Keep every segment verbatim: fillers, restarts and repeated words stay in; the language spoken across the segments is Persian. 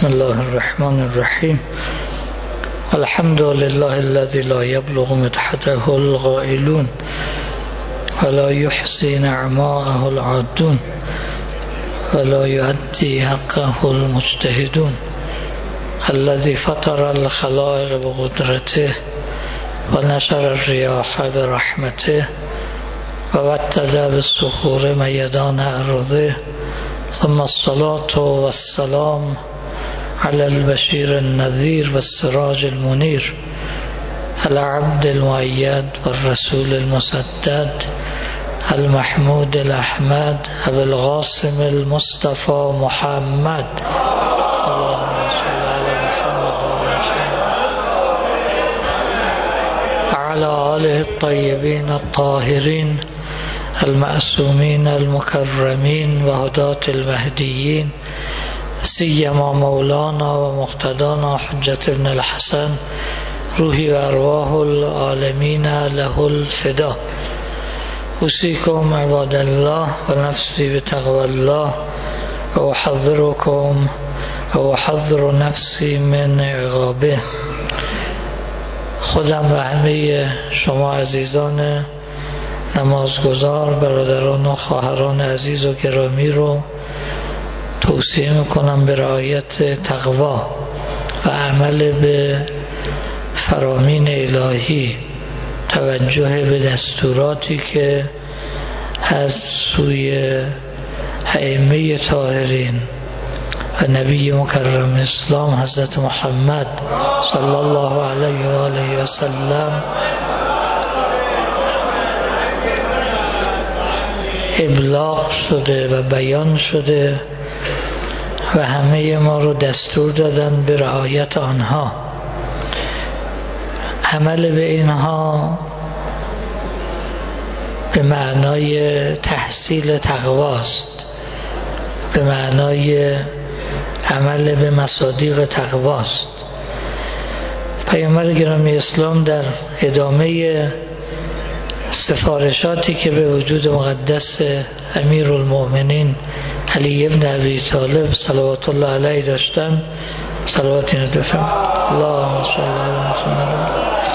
بسم الله الرحمن الرحیم. الحمد لله الذي لا يبلغ مدحته القائلون ولا يحصي نعماءه العادون ولا يؤدي حقه المجتهدون الذي فطر الخلائق بقدرته ونشر الرياح برحمته ووتد بالصخور ميدان أرضه ثم الصلاة والسلام على البشير النذير والسراج المنير العبد المؤيد والرسول المسدد المحمود الأحمد أبي القاسم المصطفى محمد اللهم صل على محمد وعلى آله الطيبين الطاهرين المعصومين المكرمين وهداة المهديين سيما مولانا ومقتدانا حجة ابن الحسن روحي وأرواح العالمين له الفداء. أوصيكم عباد الله ونفسي بتقوى الله وأحذركم وأحذر نفسي من عقابه. خودم و همه شما عزیزان نمازگزار، برادران و خواهران عزیز و گرامی رو توصیه میکنم به رعایت تقوا و عمل به فرامین الهی، توجه به دستوراتی که از سوی ائمه طاهرین و نبی مکرم اسلام حضرت محمد صلی الله علیه و آله و سلم ابلاغ شده و بیان شده و همه ما رو دستور دادن به رعایت آنها. عمل به اینها به معنای تحصیل تقواست، به معنای عمل به مصادیق تقواست. پیامبر گرامی اسلام در ادامه سفارشاتی که به وجود مقدس امیرالمؤمنین علی ابن ابی طالب صلوات الله علیه داشتن، صلوات اینو دفعه اللهم صل علی محمد،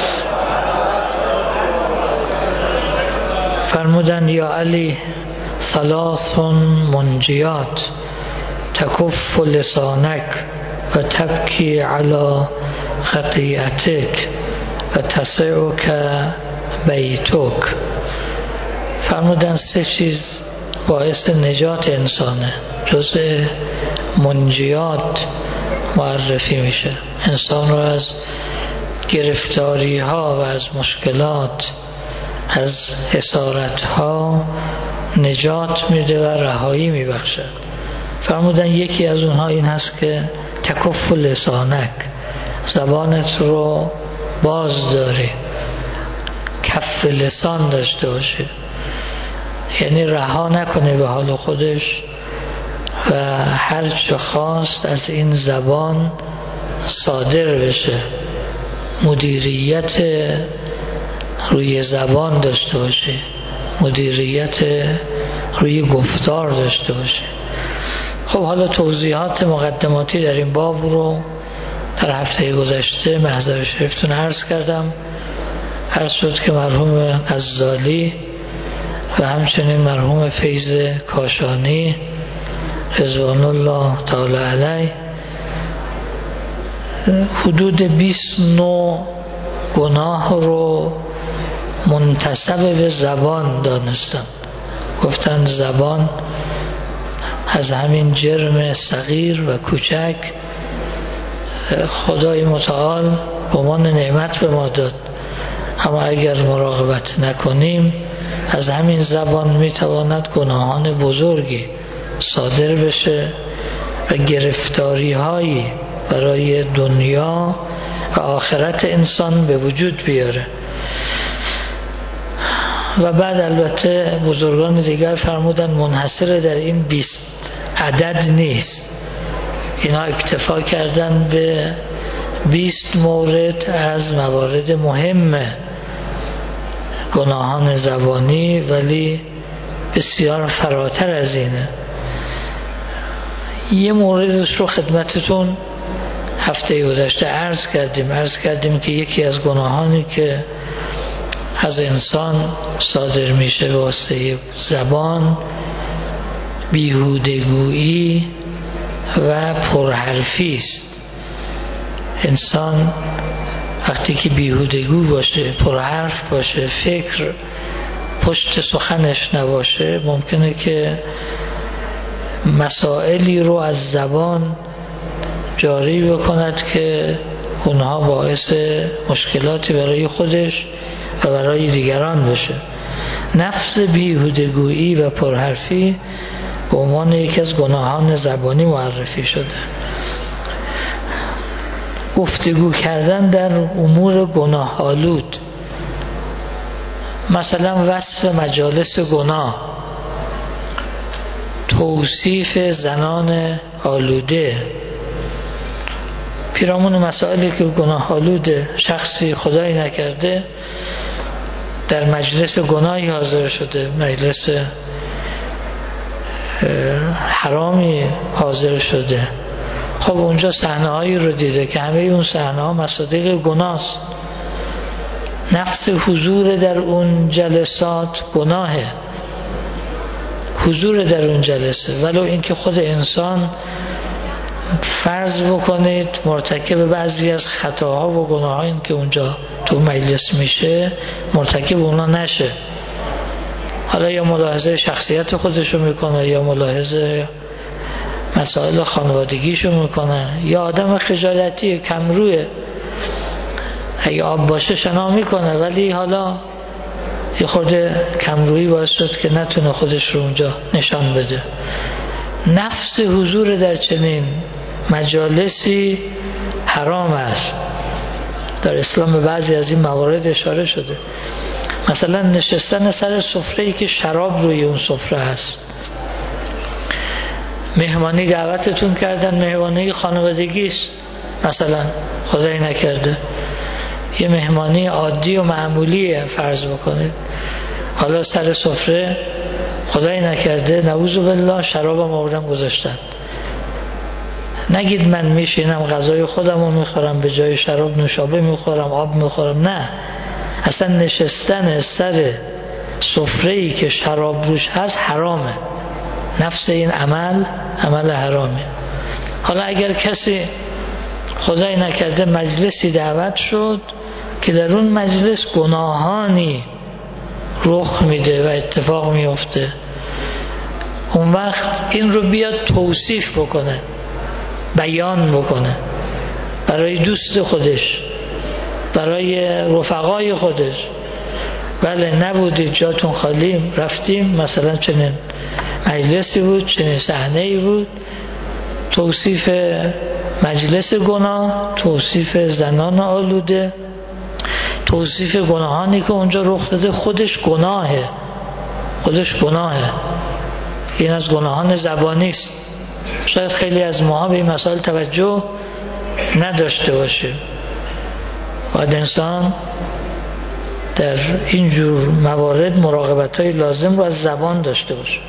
فرمودن یا علی ثلاث منجیات تکف لسانک و تبکی علی خطیئتک و تسعک بیتک. فرمودن سه چیز باعث نجات انسانه، جزء منجیات معرفی میشه، انسان رو از گرفتاری ها و از مشکلات، از اسارت ها نجات میده و رهایی میبخشه. فرمودن یکی از اونها این هست که تکف لسانک، زبانت رو باز داری، کف لسان داشته باشه، یعنی رها نکنه به حال خودش و هر چه خواست از این زبان صادر بشه، مدیریت روی زبان داشته باشه، مدیریت روی گفتار داشته باشه. خب حالا توضیحات مقدماتی در این باب رو در هفته گذشته محضر شریفتون عرض کردم. عرض شد که مرحوم غزالی و همچنین مرحوم فیض کاشانی رضوان الله تعالی علیه حدود بیست نوع گناه رو منتسب به زبان دانستن. گفتن زبان از همین جرم صغیر و کوچک خدای متعال به عنوان نعمت به ما داد، اما اگر مراقبت نکنیم از همین زبان میتواند گناهان بزرگی صادر بشه و گرفتاری هایی برای دنیا و آخرت انسان به وجود بیاره. و بعد البته بزرگان دیگر فرمودن منحصر در این بیست عدد نیست، اینا اکتفا کردن به بیست مورد از موارد مهم گناهان زبانی، ولی بسیار فراتر از اینه. یه موردش رو خدمتتون هفته گذشته عرض کردیم عرض کردیم که یکی از گناهانی که از انسان صادر میشه به واسطه زبان بیهودگویی و پرحرفی است. انسان وقتی که بیهودگو باشه، پرحرف باشه، فکر پشت سخنش نباشه، ممکنه که مسائلی رو از زبان جاری بکند که اونها باعث مشکلاتی برای خودش و برای دیگران بشه. نفس بیهودگویی و پرحرفی به عنوان یکی از گناهان زبانی معرفی شده. گفتگو کردن در امور گناه‌آلود، مثلا وصف مجالس گناه، توصیف زنان آلوده، پیرامون مسائلی که گناه آلوده، شخصی خدایی نکرده در مجلس گناهی حاضر شده، مجلس حرامی حاضر شده، خب اونجا صحنه هایی رو دیده که همه اون صحنه ها مصادیق گناه است. نفس حضور در اون جلسات گناهه، حضور در اون جلسه، ولو اینکه خود انسان فرض بکنید مرتکب بعضی از خطاها و گناهایی که اونجا تو مجلس میشه مرتکب اونا نشه، حالا یا ملاحظه شخصیت خودشو میکنه یا ملاحظه مسائل خانوادگیشو میکنه، یا آدم خجالتی کمروه، اگه آب باشه شنا میکنه ولی حالا یه خورده کمرویی باعث شد که نتونه خودش رو اونجا نشان بده. نفس حضور در چنین مجالسی حرام است. در اسلام به بعضی از این موارد اشاره شده، مثلا نشستن سر سفره‌ای که شراب روی اون سفره هست، مهمانی دعوتتون کردن، مهمانی خانوادگی است، مثلا خدای نکرده یه مهمانی عادی و معمولیه فرض بکنید، حالا سر سفره خدای نکرده نعوذ بالله شرابم آوردن گذاشتن، نگید من میشینم غذای خودم رو میخورم به جای شراب نوشابه میخورم آب میخورم، نه، اصلا نشستن سر سفره‌ای که شراب روش هست حرامه، نفس این عمل عمل حرامه. حالا اگر کسی خدای نکرده مجلسی دعوت شد که در اون مجلس گناهانی رخ میده و اتفاق میفته، اون وقت این رو بیاد توصیف بکنه، بیان بکنه برای دوست خودش، برای رفقای خودش، بله نبودید جاتون خالی رفتیم مثلا چنین مجلسی بود، چنین صحنه‌ای بود، توصیف مجلس گناه، توصیف زنان آلوده، توصیف گناهانی که اونجا رخ داده، خودش گناهه، خودش گناهه، این از گناهان زبانی است. شاید خیلی از ما به این مسائل توجه نداشته باشه، باید انسان در اینجور موارد مراقبت‌های لازم رو از زبان داشته باشه.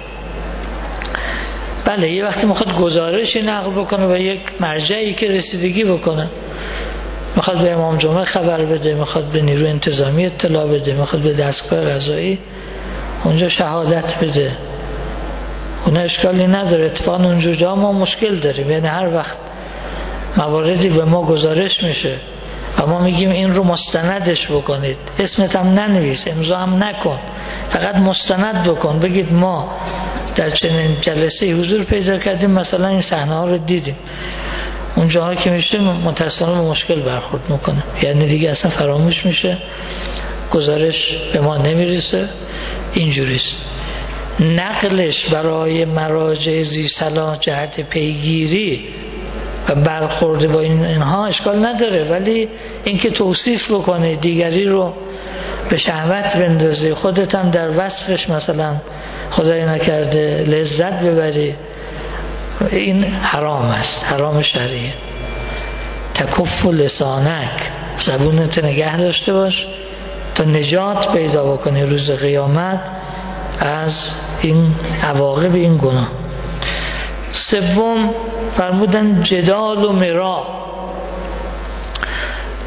بله یه وقتی میخواد گزارشی نقل بکنه و یک مرجعی که رسیدگی بکنه، میخواد به امام جمعه خبر بده، میخواد به نیروی انتظامی اطلاع بده، میخواد به دستگاه قضایی اونجا شهادت بده، اون اشکالی نداره. اتفاقا اونجور جا ما مشکل داریم، یعنی هر وقت مواردی به ما گزارش میشه و ما میگیم این رو مستندش بکنید، اسمت هم ننویس، امضا هم نکن، فقط مستند بکن، بگید ما در چنین جلسه حضور پیدا کردیم، مثلا این صحنه ها رو دیدیم، اون جاها که میشه متاسفانه به مشکل برخورد میکنه، یعنی دیگه اصلا فراموش میشه، گزارش به ما نمیرسه. اینجوریست. نقلش برای مراجع ذی صلاح جهت پیگیری و برخورد با این اینها اشکال نداره، ولی اینکه توصیف بکنه دیگری رو به شهوت بندازه، خودت هم در وصفش مثلا خدای نکرده لذت ببری، این حرام است، حرام شرعیه. تکف لسانک، زبونت نگه داشته باش تا نجات پیدا بکنی روز قیامت از این عواقب این گناه. سوم فرمودن جدال و مرا،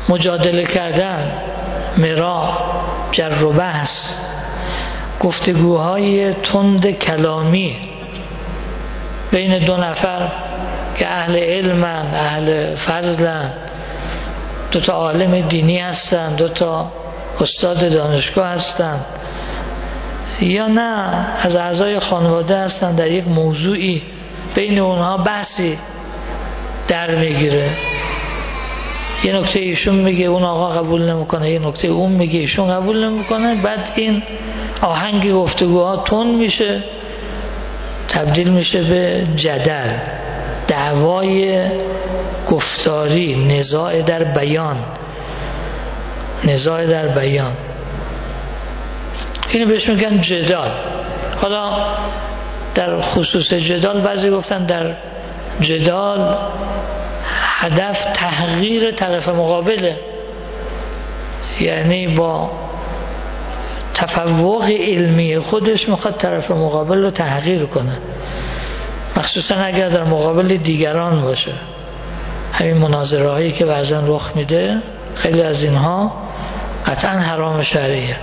مجادله کردن، مرا، جر و بحث، گفتگوهای تند کلامی بین دو نفر که اهل علمن، اهل فضلن، دو تا عالم دینی هستن، دو تا استاد دانشگاه هستن، یا نه از اعضای خانواده هستن، در یک موضوعی بین اونها بحثی در میگیره، یه نکته ایشون میگه اون آقا قبول نمیکنه، یه نکته اون میگه ایشون قبول نمیکنه، بعد این آهنگ گفتگوها تون میشه، تبدیل میشه به جدل، دعوای گفتاری، نزاع در بیان، نزاع در بیان اینو بهش میگن جدال. حالا در خصوص جدال بعضی گفتن در جدال هدف تحقیر طرف مقابله، یعنی با تفوق علمی خودش میخواد طرف مقابل رو تحقیر کنه، مخصوصا اگر در مقابل دیگران باشه. همین مناظره هایی که بعضا رخ میده، خیلی از اینها قطعا حرام شرعیه.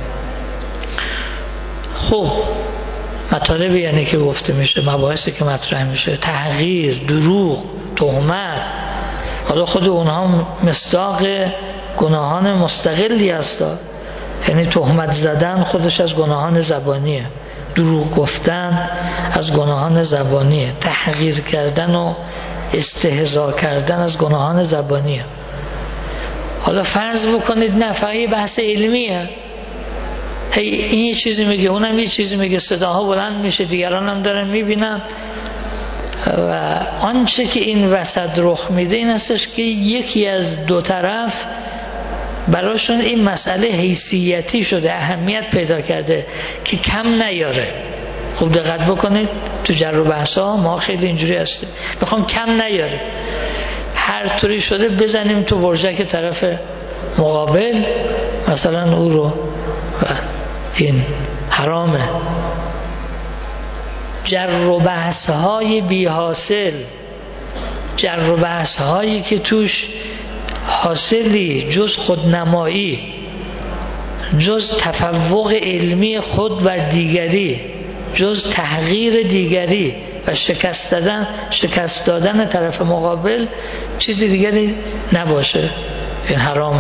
خب مطالبی یعنی که گفته میشه، مباحثی که مطرح میشه، تحقیر، دروغ، تهمت، حالا خود اونها مصداق گناهان مستقلی هست، یعنی تهمت زدن خودش از گناهان زبانیه، دروغ گفتن از گناهان زبانیه، تحقیر کردن و استهزا کردن از گناهان زبانیه. حالا فرض بکنید نه، فقط یه بحث علمیه، هی این یه چیزی میگه اونم یه چیزی میگه، صداها بلند میشه، دیگران هم دارن میبینن و آنچه که این وسط رخ میده این هستش که یکی از دو طرف براشون این مسئله حیثیتی شده، اهمیت پیدا کرده که کم نیاره. خوب دقت بکنید تو جر و بحث ها ما خیلی اینجوری هستیم، میخوام کم نیاره، هر طوری شده بزنیم تو برجک طرف مقابل، مثلا او رو، و این حرامه. جر و بحث های بی حاصل، جر و بحث هایی که توش حاصلی جز خودنمایی، جز تفوق علمی خود و دیگری، جز تحقیر دیگری و شکست دادن شکست دادن طرف مقابل چیزی دیگری نباشه، این حرامه.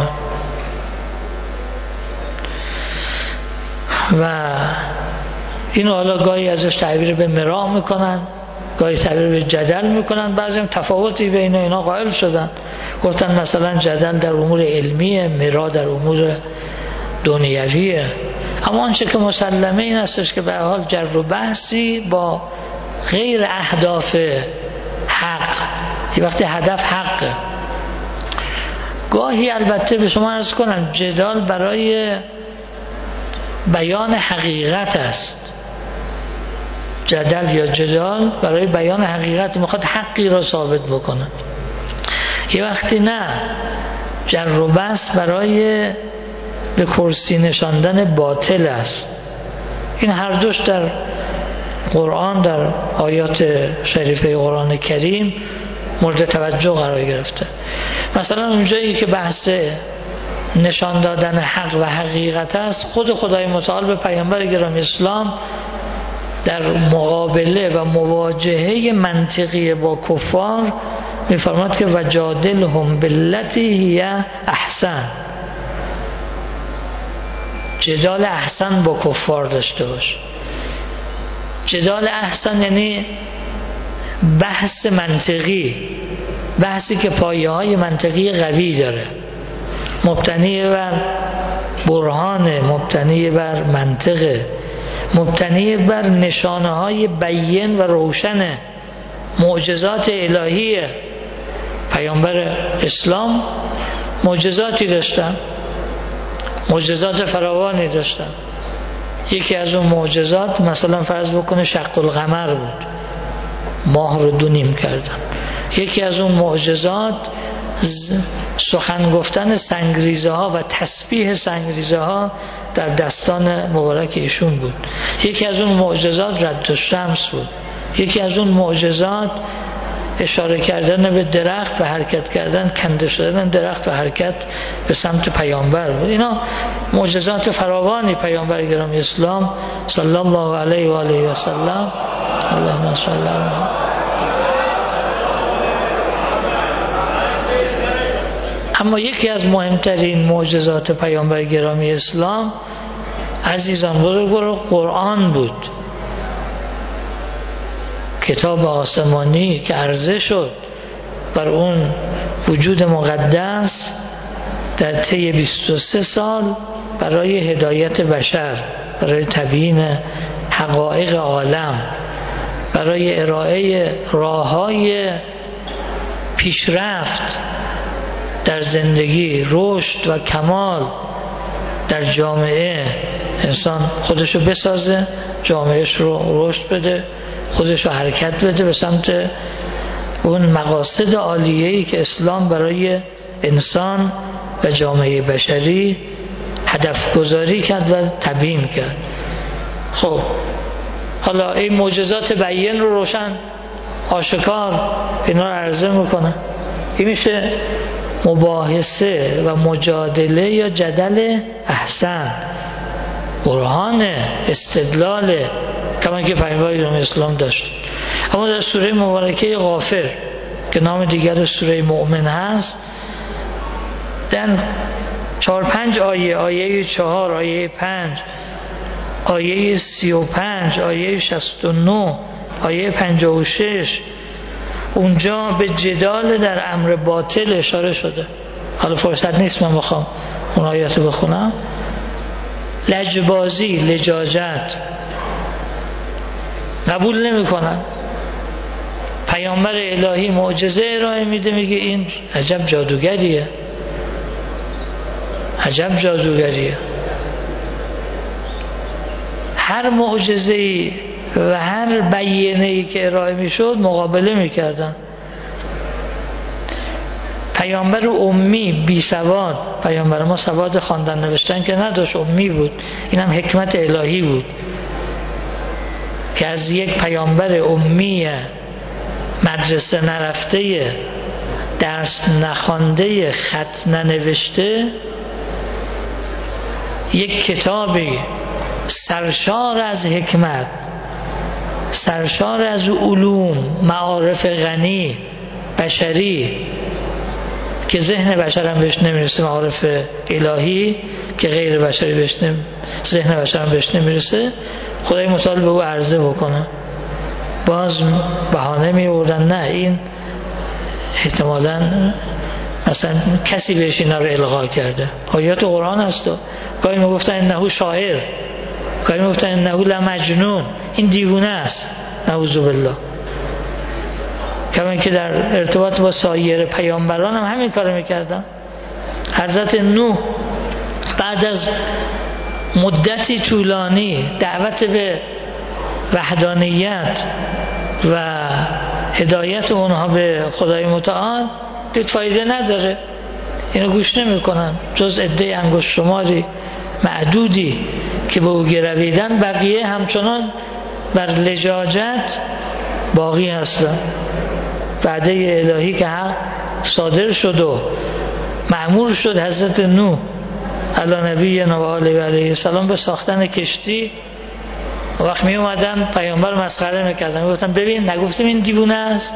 و اینو حالا گاهی ازش تعبیر به مراح میکنن، گاهی تعبیر به جدل میکنن، بعضی هم تفاوتی بین اینا قائل شدن، گفتن مثلا جدل در امور علمیه، مراح در امور دنیویه. اما آنچه که مسلمه این هستش که به هر حال جر و بحثی با غیر اهداف حق، یه وقتی هدف حقه. گاهی البته به شما عرض کنم جدال برای بیان حقیقت است، جدل یا جدال برای بیان حقیقت، میخواد حقی را ثابت بکنه. یه وقتی نه، جر و بحث برای به کرسی نشاندن باطل است. این هر دوش در قرآن، در آیات شریفه قرآن کریم مورد توجه قرار گرفته. مثلا اونجایی که بحث نشان دادن حق و حقیقت است، خود خدای متعال به پیامبر گرامی اسلام در مقابله و مواجهه منطقی با کفار می‌فرماید که وجادلهم باللتی هی احسن، جدال احسن با کفار داشته باش. جدال احسن یعنی بحث منطقی، بحثی که پایه‌های منطقی قوی داره، مبتنی بر برهان، مبتنی بر منطق، مبتنی بر نشانه های بیان و روشن معجزات الهیه. پیامبر اسلام معجزاتی داشتن، معجزات فراوانی داشتن. یکی از اون معجزات مثلا فرض بکنه شق القمر بود، ماه رو دو نیم کردن. یکی از اون معجزات سخن گفتن سنگریزه ها و تسبیح سنگریزه ها در دستان مبارک ایشون بود. یکی از اون معجزات رد الشمس بود. یکی از اون معجزات اشاره کردن به درخت و حرکت کردن، کنده شدن درخت و حرکت به سمت پیامبر بود. اینا معجزات فراوانی پیامبر گرامی اسلام صلی الله علیه و آله و سلم. اللهم صل علی محمد. اما یکی از مهمترین معجزات پیامبر گرامی اسلام عزیزان بزرگوار قرآن بود، کتاب آسمانی که عرضه شد بر اون وجود مقدس در طی بیست و سه سال برای هدایت بشر، برای تبیین حقایق عالم، برای ارائه راههای پیشرفت در زندگی، رشد و کمال در جامعه. انسان خودشو بسازه، جامعهش رو رشد بده، خودش رو حرکت بده به سمت اون مقاصد عالیه‌ای که اسلام برای انسان و جامعه بشری هدف گذاری کرد و تبیین کرد. خب حالا این معجزات بیان رو روشن آشکار اینا رو عرضه میکنه. این میشه مباحثه و مجادله یا جدل احسن، برهان، استدلال، کما که پیامبر اسلام داشت. اما در سوره مبارکه غافر که نام دیگر سوره مؤمن هست، در چهار پنج آیه، آیه چهار، آیه پنج، آیه سی و پنج، آیه شصت و نه، آیه پنجاه و شش، اونجا به جدال در امر باطل اشاره شده. حالا فرصت نیست من بخوام اون آیات بخونم. لجبازی، لجاجت قبول نمی کنن. پیامبر الهی معجزه ارائه میده، میگه این عجب جادوگریه، عجب جادوگریه. هر معجزه‌ای و هر بیانه‌ای که ارائه میشد مقابله میکردن. پیامبر امی بی سواد، پیامبر ما سواد خواندن نوشتن که نداشت، امی بود. این هم حکمت الهی بود که از یک پیامبر امی مدرسه نرفته، درس نخوانده، خط ننوشته، یک کتابی سرشار از حکمت، سرشار از علوم، معارف غنی بشری که ذهن بشر هم بهش نمیرسه، معارف الهی که غیر بشری بهش نم... ذهن بشر هم بهش نمیرسه، خدای متعال به او عرضه بکنه. باز بهانه میوردن نه این احتمالاً مثلا کسی بهش اینا رو القا کرده. آیات قرآن هست. گاهی میگفتن انه شاعر، گاهی میگفتن انه لمجنون، این دیوونه است، نعوذ بالله. کما که در ارتباط با سایر پیامبران هم همین کارو میکردن. حضرت نوح بعد از مدتی طولانی دعوت به وحدانیت و هدایت اونها به خدای متعال دید فایده نداره، اینو گوش نمی کنن جز عده انگشت شماری معدودی که به او گرویدن، بقیه همچنان بر لجاجت باقی هستن. وعده الهی که حق صادر شد و مأمور شد حضرت نوح علی نبینا و آله و علیه السلام به ساختن کشتی. وقت می اومدن پیامبر مسخره میکردن، میگفتن ببین نگفتیم این دیوونه است،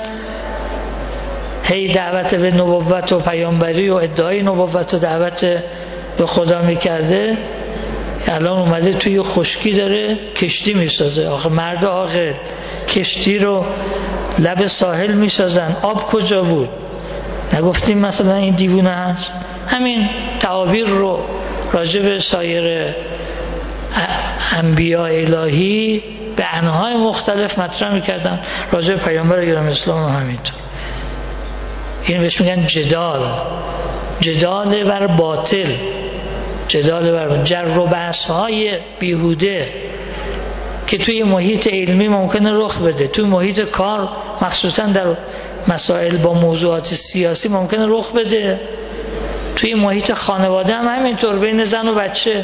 هی دعوت به نبوت و پیامبری و ادعای نبوت و دعوت به خدا میکرده، الان اومده توی خشکی داره کشتی میسازه. آخه مرد عاقل کشتی رو لب ساحل میسازن، آب کجا بود؟ نگفتیم مثلا این دیوونه هست؟ همین تعابیر رو راجع به سایر انبیاء الهی به انواع مختلف مطرح میکردن، راجع به پیامبر گرامی اسلام هم همینطور. این بهش میگن جدال، جدال بر باطل، جدال بر جر و بحث های بیهوده که توی محیط علمی ممکنه رخ بده، توی محیط کار مخصوصا در مسائل با موضوعات سیاسی ممکنه رخ بده، توی محیط خانواده هم همینطور، بین زن و بچه،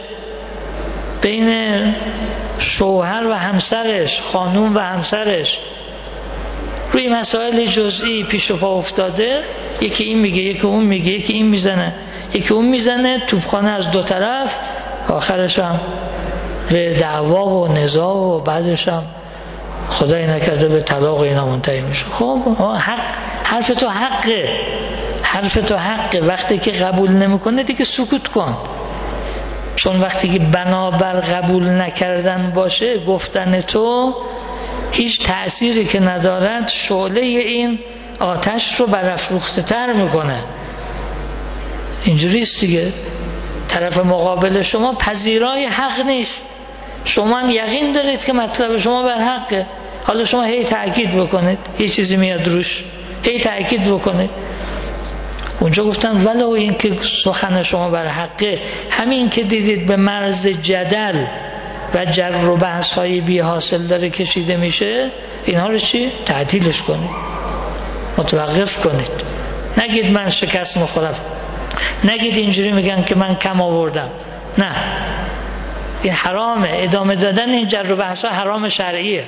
بین شوهر و همسرش، خانوم و همسرش، روی مسائل جزئی پیش و پا افتاده، یکی این میگه یکی اون میگه، یکی این میزنه یکی اون میزنه، توپخانه از دو طرف، آخرش هم به دعوا و نزاع و بعدش هم خدای نکرده به طلاق اینا منتهی میشه. خب حق، حرف تو حقه، حرف تو حقه. وقتی که قبول نمیکنه دیگه سکوت کن، چون وقتی که بنابر قبول نکردن باشه گفتن تو هیچ تأثیری که ندارد، شعله این آتش رو برافروخته تر میکنه. اینجوریست دیگه. طرف مقابل شما پذیرای حق نیست، شما هم یقین دارید که مطلب شما بر حقه، حالا شما هی تأکید بکنید، یه چیزی میاد روش هی تأکید بکنید. اونجا گفتم ولو این که سخن شما بر حقه، همین که دیدید به مرز جدل و جر و بحث های بی حاصل داره کشیده میشه، اینها رو چی؟ تعطیلش کنید، متوقف کنید. نگید من شکست مخورم، نگید اینجوری میگن که من کم آوردم، نه، این حرامه. ادامه دادن این جر و بحث ها حرام شرعیه.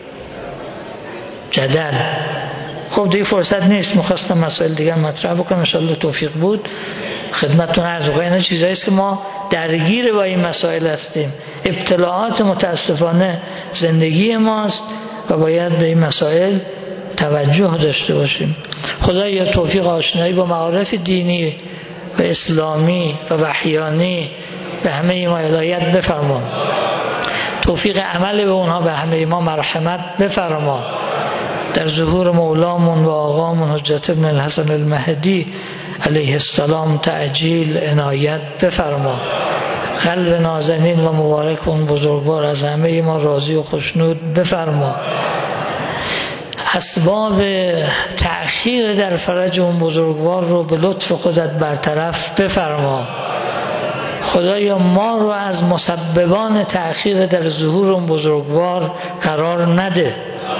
جدل خب دیگه فرصت نیست، میخواستم مسائل دیگه مطرح بکنم، انشاءالله توفیق بود خدمتتون عرض کنم. اینا چیزایی است که ما درگیر با این مسائل هستیم، ابتلاعات متاسفانه زندگی ماست و باید به این مسائل توجه داشته باشیم. خدایا توفیق آشنایی با معارف دینی و اسلامی و وحیانی به همه ما عنایت بفرما، توفیق عمل به اونها به همه ما مرحمت بفرما. در ظهور مولامون و آقامون حجت ابن الحسن المهدی علیه السلام تعجیل عنایت بفرما. قلب نازنین و مبارک اون بزرگوار از همه ما راضی و خوشنود بفرما. اسباب تأخیر در فرج اون بزرگوار رو به لطف خودت برطرف بفرما. خدایا ما رو از مسببان تأخیر در ظهور اون بزرگوار قرار نده.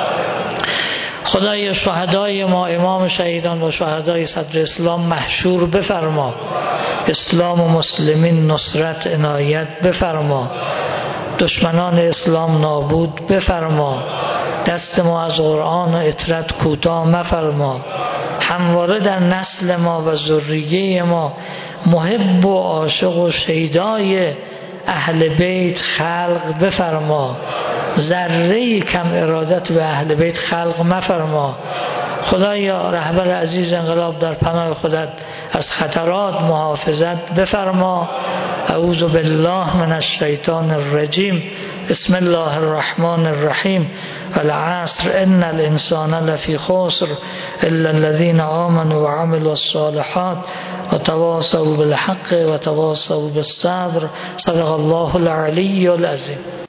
خدای شهدای ما، امام شهیدان و شهدای صدر اسلام محشور بفرما. اسلام و مسلمین نصرت عنایت بفرما. دشمنان اسلام نابود بفرما. دست ما از قرآن و اطرت کوتاه مفرما. همواره در نسل ما و ذریه ما محب و عاشق و شیدای اهل بیت خلق بفرما. ذره کم ارادت به اهل بیت خلق مفرما. خدایا رهبر عزیز انقلاب در پناه خودت از خطرات محافظت بفرما. اعوذ بالله من الشیطان الرجیم. بسم الله الرحمن الرحیم. والعصر ان الانسان لفی خسر الا الذين آمنوا وعملوا الصالحات وتواصوا بالحق وتواصوا بالصبر. صدق الله العلی العظیم.